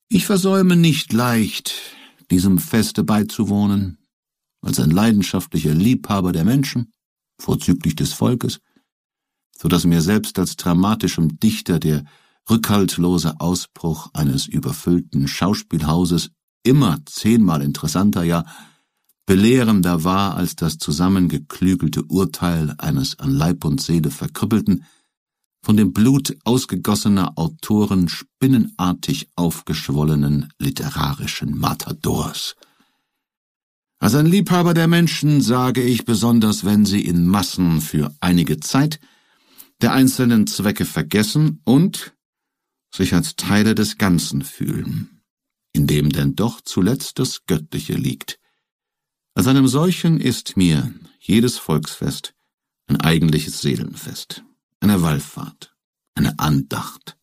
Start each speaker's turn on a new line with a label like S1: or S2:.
S1: Ich versäume nicht leicht, diesem Feste beizuwohnen, als ein leidenschaftlicher Liebhaber der Menschen, vorzüglich des Volkes, so dass mir selbst als dramatischem Dichter der rückhaltlose Ausbruch eines überfüllten Schauspielhauses immer 10-mal interessanter, ja belehrender war als das zusammengeklügelte Urteil eines an Leib und Seele verkrüppelten, von dem Blut ausgegossener Autoren spinnenartig aufgeschwollenen literarischen Matadors. Als ein Liebhaber der Menschen sage ich besonders, wenn sie in Massen für einige Zeit der einzelnen Zwecke vergessen und sich als Teile des Ganzen fühlen, in dem denn doch zuletzt das Göttliche liegt. Als einem solchen ist mir jedes Volksfest ein eigentliches Seelenfest, eine Wallfahrt, eine Andacht,